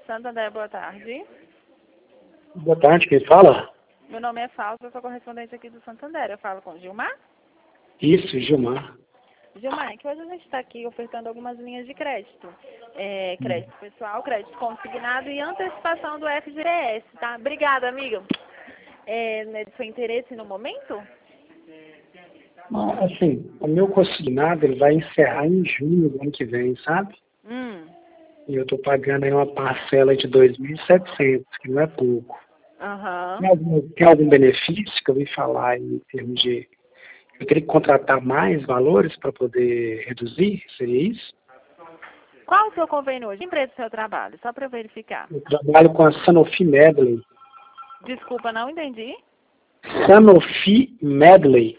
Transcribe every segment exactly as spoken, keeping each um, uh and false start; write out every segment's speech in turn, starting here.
Santander, boa tarde. Boa tarde, quem fala? Meu nome é Fausto, eu sou correspondente aqui do Santander. Eu falo com o Gilmar? Isso, Gilmar. Gilmar, é que hoje a gente está aqui ofertando algumas linhas de crédito. É, crédito pessoal, crédito consignado e antecipação do F G T S, tá? Obrigada, amiga. É, né, seu interesse no momento? Ah, assim, o meu consignado ele vai encerrar em junho do ano que vem, sabe? Hum. E eu estou pagando aí uma parcela de dois mil e setecentos, que não é pouco. Aham. Tem algum, tem algum benefício que eu vim falar em termos de... Eu teria que contratar mais valores para poder reduzir? Seria isso? Qual o seu convênio hoje? Que empresa do seu trabalho? Só para eu verificar. Eu trabalho com a Sanofi Medley. Desculpa, não entendi. Sanofi Medley.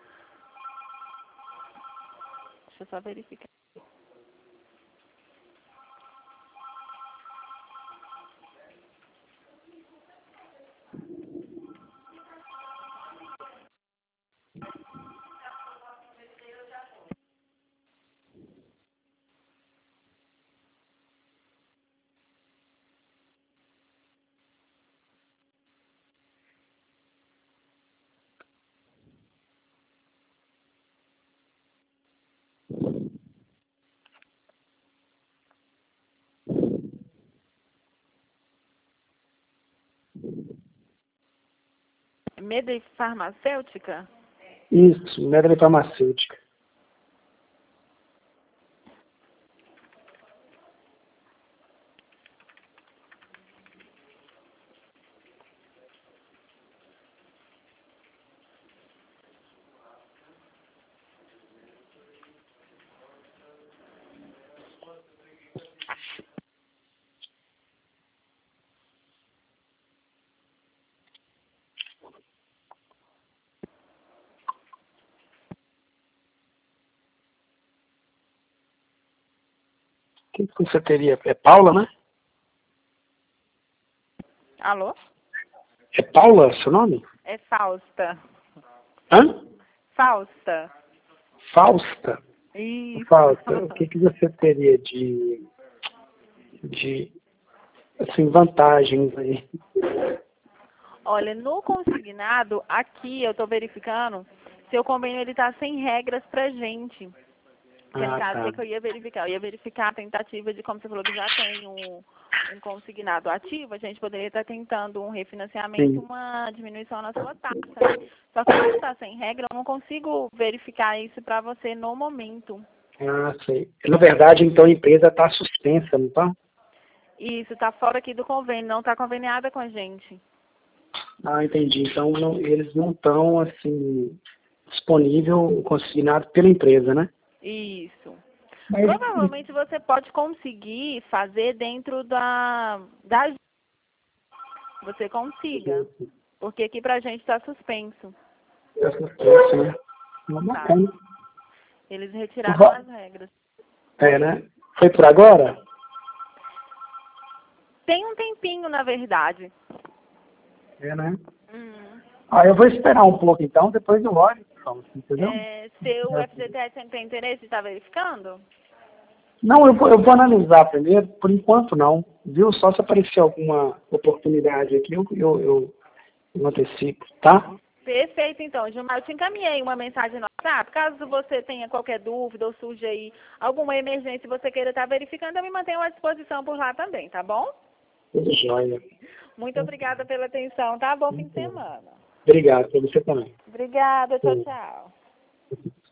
Deixa eu só verificar. Medley Farmacêutica? Isso, Medley Farmacêutica. Quem que você teria? É Paula, né? Alô? É Paula seu nome? É Fausta. Hã? Fausta. Fausta. Isso. Fausta, o que, que você teria de, de assim, vantagens aí? Olha, no consignado, aqui eu estou verificando, seu convênio ele está sem regras pra gente. Porque no Ah, caso, o que, tá. que eu ia verificar? Eu ia verificar a tentativa de, como você falou, que já tem um, um consignado ativo, a gente poderia estar tentando um refinanciamento e Sim. uma diminuição na sua taxa. Né? Só que como está sem regra, eu não consigo verificar isso para você no momento. Ah, sei. Na verdade, então, a empresa está suspensa, não está? Isso, está fora aqui do convênio, não está conveniada com a gente. Ah, entendi. Então, não- eles não estão, assim, disponível, consignado pela empresa, né? Isso. Mas, Provavelmente você pode conseguir fazer dentro da, da você consiga, porque aqui pra gente está suspenso, está suspenso, né? Não, tá? bacana. Eles retiraram Va- as regras. É, Oi? né? Foi por agora? Tem um tempinho, na verdade. É, né? Hum. Ah, eu vou esperar um pouco, então, depois eu olho, entendeu? É, seu F G T S sempre tem interesse, está verificando? Não, eu vou, eu vou analisar primeiro, por enquanto não, viu? Só se aparecer alguma oportunidade aqui, eu, eu, eu, eu antecipo, tá? Perfeito, então, Gilmar, eu te encaminhei uma mensagem no WhatsApp. Caso você tenha qualquer dúvida ou surge aí alguma emergência e você queira estar verificando, eu me mantenho à disposição por lá também, tá bom? Tudo jóia. Muito obrigada pela atenção, tá? Bom fim de semana. Obrigado, para você também. Obrigada, tchau, tchau.